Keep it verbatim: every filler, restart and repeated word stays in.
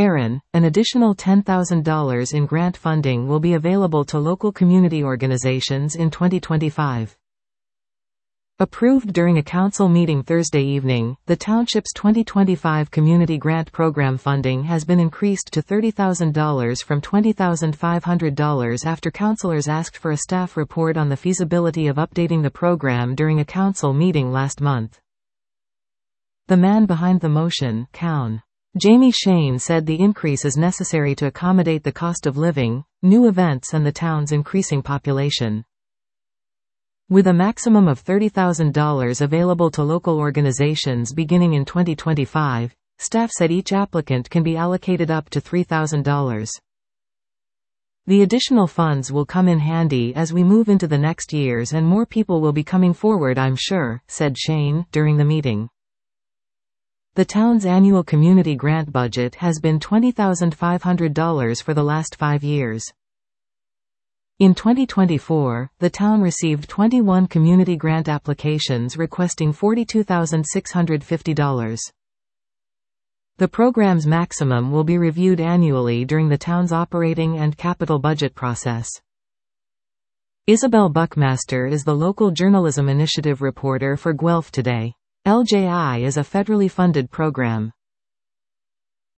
Aaron, an additional ten thousand dollars in grant funding will be available to local community organizations in twenty twenty-five. Approved during a council meeting Thursday evening, the township's twenty twenty-five community grant program funding has been increased to thirty thousand dollars from twenty thousand five hundred dollars after councilors asked for a staff report on the feasibility of updating the program during a council meeting last month. The man behind the motion, Coun. Jamie Shane, said the increase is necessary to accommodate the cost of living, new events and the town's increasing population. With a maximum of thirty thousand dollars available to local organizations beginning in twenty twenty-five, staff said each applicant can be allocated up to three thousand dollars. The additional funds will come in handy as we move into the next years and more people will be coming forward, I'm sure, said Shane, during the meeting. The town's annual community grant budget has been twenty thousand five hundred dollars for the last five years. In twenty twenty-four, the town received twenty-one community grant applications requesting forty-two thousand six hundred fifty dollars. The program's maximum will be reviewed annually during the town's operating and capital budget process. Isabel Buckmaster is the local journalism initiative reporter for Guelph Today. L J I is a federally funded program.